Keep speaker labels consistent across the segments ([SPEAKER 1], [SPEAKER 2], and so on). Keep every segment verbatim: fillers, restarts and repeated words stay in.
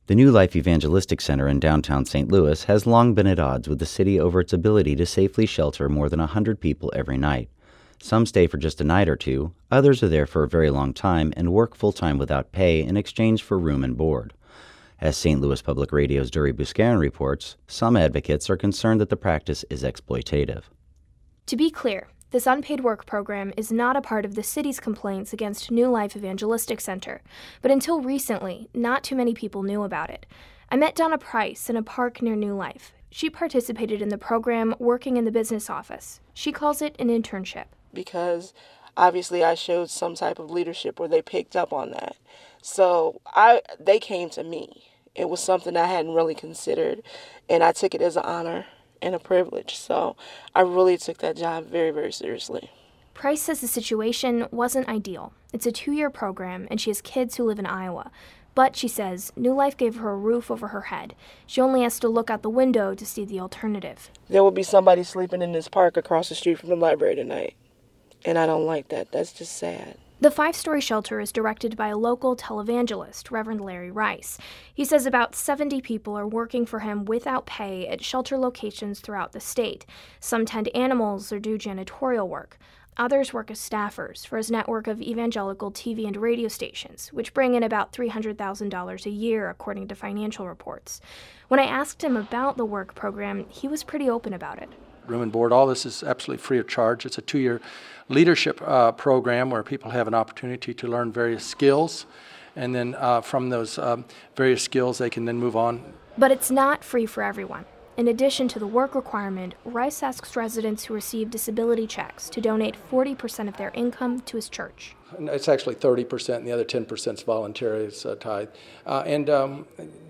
[SPEAKER 1] The New Life Evangelistic Center in downtown Saint Louis has long been at odds with the city over its ability to safely shelter more than one hundred people every night. Some stay for just a night or two, others are there for a very long time and work full-time without pay in exchange for room and board. As Saint Louis Public Radio's Dury Buscarin reports, some advocates are concerned that the practice is exploitative.
[SPEAKER 2] To be clear, this unpaid work program is not a part of the city's complaints against New Life Evangelistic Center, but until recently, not too many people knew about it. I met Donna Price in a park near New Life. She participated in the program working in the business office. She calls it an internship.
[SPEAKER 3] Because obviously I showed some type of leadership where they picked up on that. So I they came to me. It was something I hadn't really considered, and I took it as an honor and a privilege. So I really took that job very, very seriously.
[SPEAKER 2] Price says the situation wasn't ideal. It's a two-year program, and she has kids who live in Iowa. But, she says, New Life gave her a roof over her head. She only has to look out the window to see the alternative.
[SPEAKER 3] There will be somebody sleeping in this park across the street from the library tonight, and I don't like that. That's just sad.
[SPEAKER 2] The five-story shelter is directed by a local televangelist, Reverend Larry Rice. He says about seventy people are working for him without pay at shelter locations throughout the state. Some tend animals or do janitorial work. Others work as staffers for his network of evangelical T V and radio stations, which bring in about three hundred thousand dollars a year, according to financial reports. When I asked him about the work program, he was pretty open about it.
[SPEAKER 4] Room and board, all this is absolutely free of charge. It's a two-year leadership uh, program where people have an opportunity to learn various skills, and then uh, from those um, various skills they can then move on.
[SPEAKER 2] But it's not free for everyone. In addition to the work requirement, Rice asks residents who receive disability checks to donate forty percent of their income to his church.
[SPEAKER 4] It's actually thirty percent, and the other ten percent is voluntary, it's uh, tithe. Uh, and um,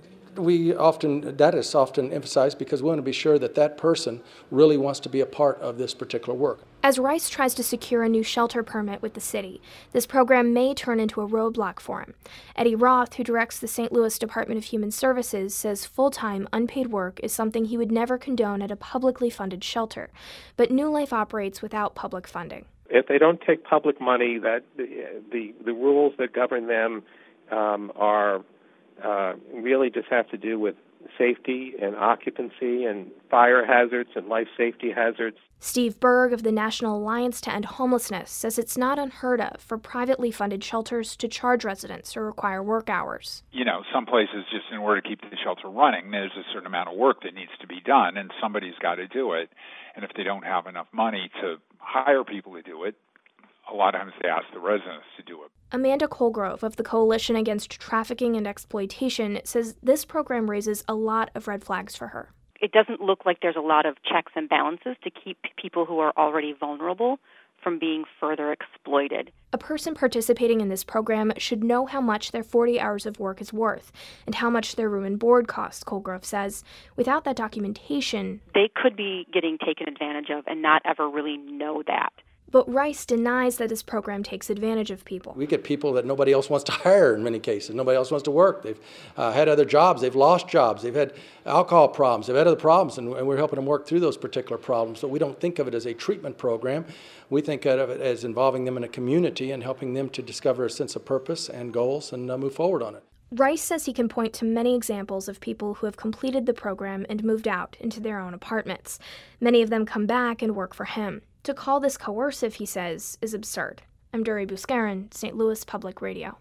[SPEAKER 4] we often, that is often emphasized because we want to be sure that that person really wants to be a part of this particular work.
[SPEAKER 2] As Rice tries to secure a new shelter permit with the city, this program may turn into a roadblock for him. Eddie Roth, who directs the Saint Louis Department of Human Services, says full-time, unpaid work is something he would never condone at a publicly funded shelter. But New Life operates without public funding.
[SPEAKER 5] If they don't take public money, that the the, the rules that govern them um, are uh, really just have to do with safety and occupancy and fire hazards and life safety hazards.
[SPEAKER 2] Steve Berg of the National Alliance to End Homelessness says it's not unheard of for privately funded shelters to charge residents or require work hours.
[SPEAKER 6] You know, some places just in order to keep the shelter running, there's a certain amount of work that needs to be done, and somebody's got to do it. And if they don't have enough money to hire people to do it, a lot of times they ask the residents to do it.
[SPEAKER 2] Amanda Colgrove of the Coalition Against Trafficking and Exploitation says this program raises a lot of red flags for her.
[SPEAKER 7] It doesn't look like there's a lot of checks and balances to keep people who are already vulnerable from being further exploited.
[SPEAKER 2] A person participating in this program should know how much their forty hours of work is worth and how much their room and board costs, Colgrove says. Without that documentation,
[SPEAKER 7] they could be getting taken advantage of and not ever really know that.
[SPEAKER 2] But Rice denies that this program takes advantage of people.
[SPEAKER 4] We get people that nobody else wants to hire in many cases. Nobody else wants to work. They've uh, had other jobs. They've lost jobs. They've had alcohol problems. They've had other problems, and, and we're helping them work through those particular problems. So we don't think of it as a treatment program. We think of it as involving them in a community and helping them to discover a sense of purpose and goals and uh, move forward on it.
[SPEAKER 2] Rice says he can point to many examples of people who have completed the program and moved out into their own apartments. Many of them come back and work for him. To call this coercive, he says, is absurd. I'm Dury Buscarin, Saint Louis Public Radio.